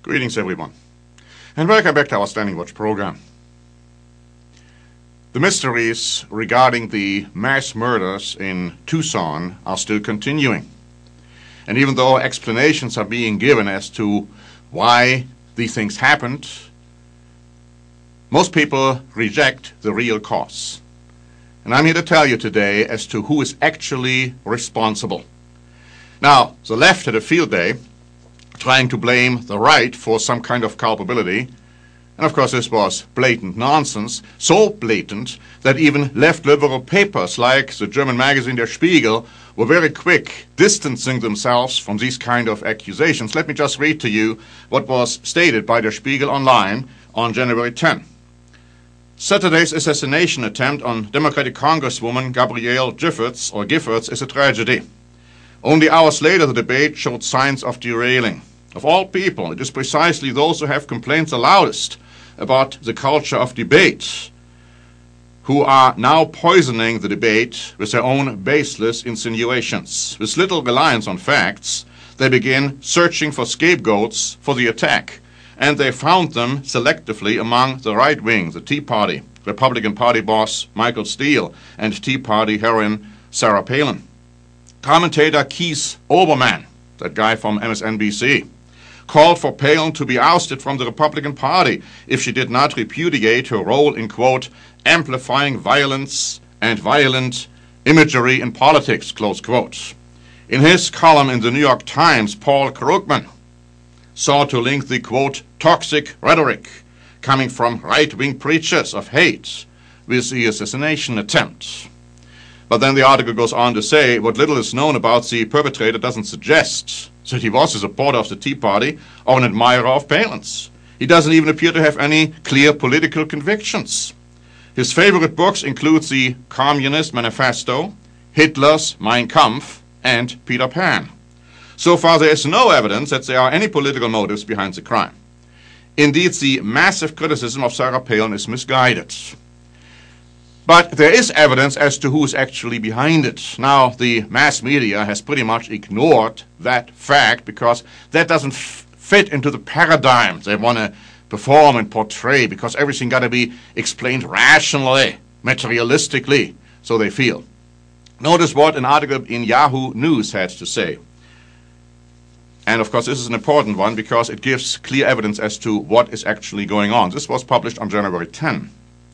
Greetings, everyone, and welcome back to our Standing Watch program. The mysteries regarding the mass murders in Tucson are still continuing. And even though explanations are being given as to why these things happened, most people reject the real cause. And I'm here to tell you today as to who is actually responsible. Now, the left had a field day trying to blame the right for some kind of culpability. And of course this was blatant nonsense, so blatant that even left liberal papers like the German magazine Der Spiegel were very quick distancing themselves from these kind of accusations. Let me just read to you what was stated by Der Spiegel online on January 10. Saturday's assassination attempt on Democratic Congresswoman Gabrielle Giffords is a tragedy. Only hours later the debate showed signs of derailing. Of all people, it is precisely those who have complained the loudest about the culture of debate who are now poisoning the debate with their own baseless insinuations. With little reliance on facts, they begin searching for scapegoats for the attack, and they found them selectively among the right wing, the Tea Party, Republican Party boss Michael Steele, and Tea Party heroine Sarah Palin. Commentator Keith Olbermann, that guy from MSNBC, called for Palin to be ousted from the Republican Party if she did not repudiate her role in, quote, amplifying violence and violent imagery in politics, close quote. In his column in the New York Times, Paul Krugman sought to link the, quote, toxic rhetoric coming from right-wing preachers of hate with the assassination attempt. But then the article goes on to say what little is known about the perpetrator doesn't suggest that he was a supporter of the Tea Party or an admirer of Palin's. He doesn't even appear to have any clear political convictions. His favorite books include the Communist Manifesto, Hitler's Mein Kampf, and Peter Pan. So far there is no evidence that there are any political motives behind the crime. Indeed, the massive criticism of Sarah Palin is misguided. But there is evidence as to who is actually behind it. Now, the mass media has pretty much ignored that fact because that doesn't fit into the paradigm they want to perform and portray, because everything got to be explained rationally, materialistically, so they feel. Notice what an article in Yahoo News had to say. And of course, this is an important one because it gives clear evidence as to what is actually going on. This was published on January 10.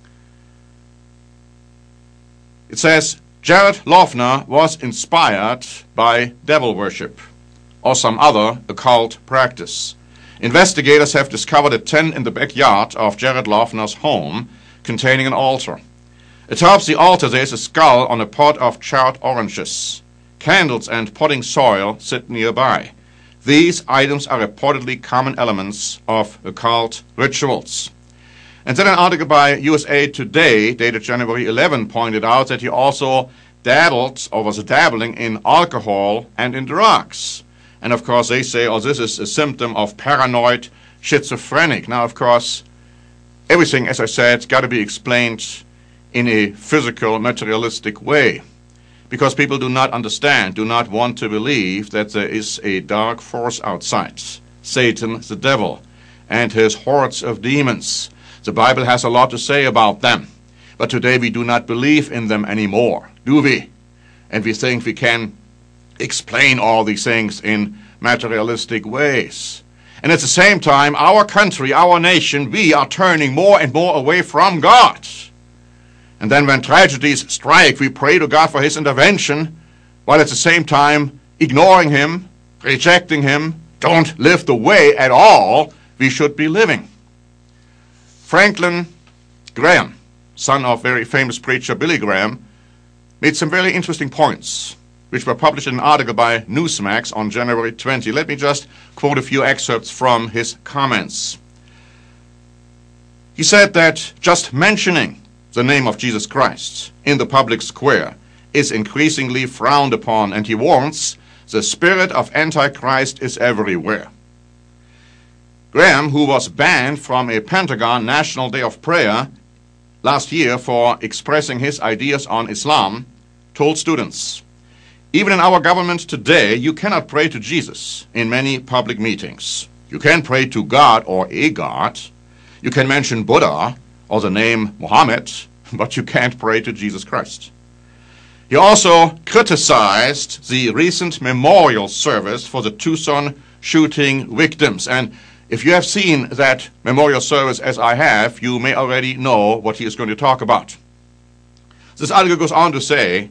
It says, Jared Loughner was inspired by devil worship or some other occult practice. Investigators have discovered a tent in the backyard of Jared Loughner's home containing an altar. Atop the altar there is a skull on a pot of charred oranges. Candles and potting soil sit nearby. These items are reportedly common elements of occult rituals. And then an article by USA Today, dated January 11, pointed out that he also dabbled, or was dabbling in alcohol and in drugs. And of course they say, oh, this is a symptom of paranoid schizophrenic. Now, of course, everything, as I said, got to be explained in a physical, materialistic way. Because people do not understand, do not want to believe that there is a dark force outside. Satan, the devil, and his hordes of demons. The Bible has a lot to say about them, but today we do not believe in them anymore, do we? And we think we can explain all these things in materialistic ways. And at the same time, our country, our nation, we are turning more and more away from God. And then when tragedies strike, we pray to God for His intervention, while at the same time ignoring Him, rejecting Him, don't live the way at all we should be living. Franklin Graham, son of very famous preacher Billy Graham, made some very interesting points, which were published in an article by Newsmax on January 20. Let me just quote a few excerpts from his comments. He said that just mentioning the name of Jesus Christ in the public square is increasingly frowned upon, and he warns the spirit of Antichrist is everywhere. Graham, who was banned from a Pentagon National Day of Prayer last year for expressing his ideas on Islam, told students, even in our government today, you cannot pray to Jesus in many public meetings. You can pray to God or a God. You can mention Buddha or the name Muhammad, but you can't pray to Jesus Christ. He also criticized the recent memorial service for the Tucson shooting victims. And if you have seen that memorial service as I have, you may already know what he is going to talk about. This article goes on to say,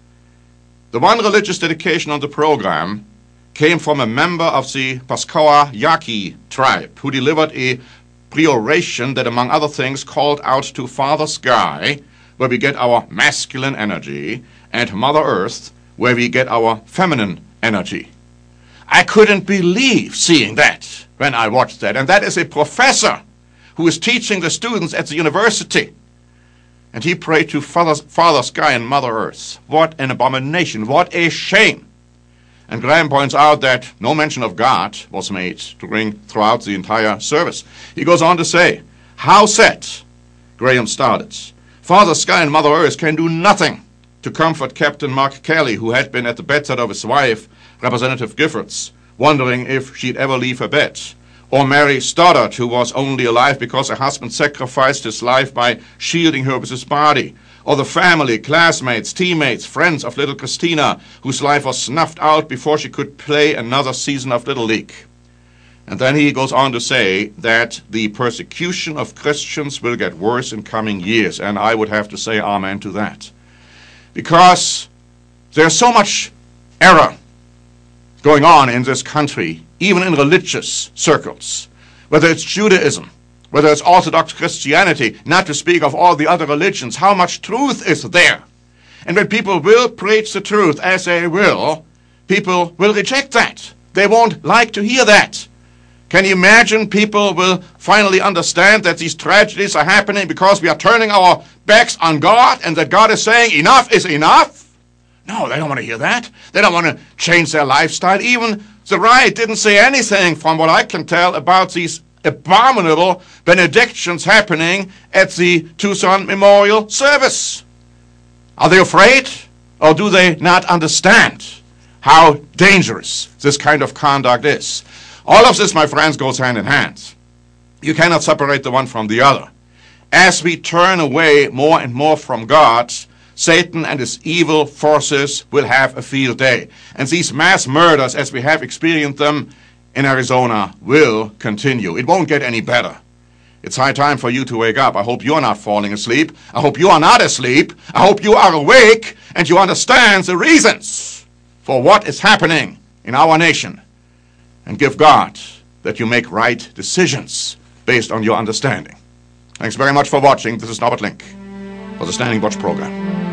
the one religious dedication on the program came from a member of the Pascua Yaqui tribe who delivered a peroration that, among other things, called out to Father Sky, where we get our masculine energy, and Mother Earth, where we get our feminine energy. I couldn't believe seeing that when I watched that. And that is a professor who is teaching the students at the university. And he prayed to Father Sky and Mother Earth. What an abomination. What a shame. And Graham points out that no mention of God was made to ring throughout the entire service. He goes on to say, how sad, Graham started. Father Sky and Mother Earth can do nothing to comfort Captain Mark Kelly, who had been at the bedside of his wife, Representative Giffords, wondering if she'd ever leave her bed. Or Mary Stoddard, who was only alive because her husband sacrificed his life by shielding her with his body. Or the family, classmates, teammates, friends of little Christina, whose life was snuffed out before she could play another season of Little League. And then he goes on to say that the persecution of Christians will get worse in coming years. And I would have to say amen to that. Because there's so much error going on in this country, even in religious circles, whether it's Judaism, whether it's Orthodox Christianity, not to speak of all the other religions, how much truth is there. And when people will preach the truth as they will, people will reject that. They won't like to hear that. Can you imagine people will finally understand that these tragedies are happening because we are turning our backs on God and that God is saying enough is enough? No, they don't want to hear that. They don't want to change their lifestyle. Even the right didn't say anything, from what I can tell, about these abominable benedictions happening at the Tucson Memorial Service. Are they afraid, or do they not understand how dangerous this kind of conduct is? All of this, my friends, goes hand in hand. You cannot separate the one from the other. As we turn away more and more from God, Satan and his evil forces will have a field day. And these mass murders, as we have experienced them in Arizona, will continue. It won't get any better. It's high time for you to wake up. I hope you are not falling asleep. I hope you are not asleep. I hope you are awake and you understand the reasons for what is happening in our nation. And give God that you make right decisions based on your understanding. Thanks very much for watching. This is Norbert Link for the Standing Watch program.